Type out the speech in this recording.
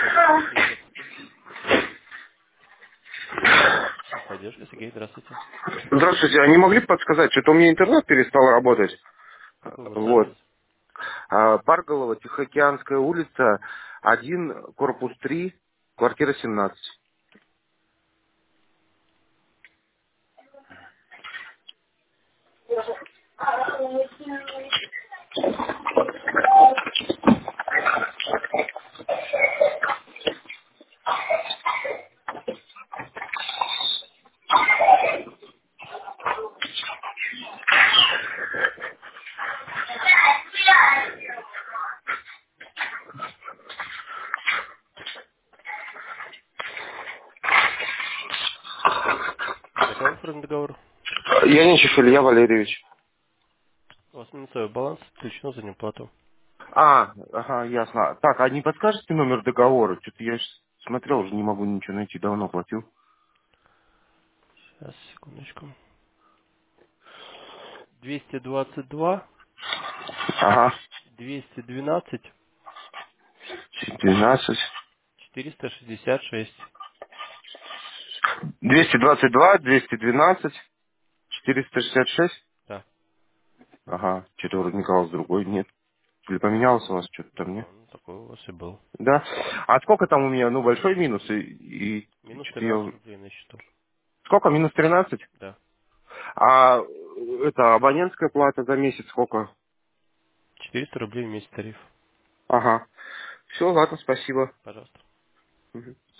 Поддержка, привет. Поддержка, Сергей, здравствуйте. Здравствуйте, а не могли бы подсказать, что-то у меня интернет перестал работать. Какой у вас Вот. адрес? Парголова, Тихоокеанская улица, 1, корпус 3, квартира 17. Для кого оформлен договор? Яничев Илья Валерьевич. У вас минусовой баланс, включено за неуплату. Ага, ясно. Так, а не подскажете номер договора? Что-то я смотрел, уже не могу ничего найти, давно платил. Сейчас, секундочку. 222, Ага, 212, 12. 466. 222, 212, 466. Да. Ага, что-то вроде Николаус другой, нет. Или поменялось у вас что-то там, нет? Ну, такой у вас и был. Да. А сколько там у меня, ну, большой минус, и Минус что-то 13 я... рублей на счету. Сколько? Минус 13. Да. А это абонентская плата за месяц сколько? 400 рублей в месяц тариф. Ага. Все, ладно, спасибо. Пожалуйста. Мгм.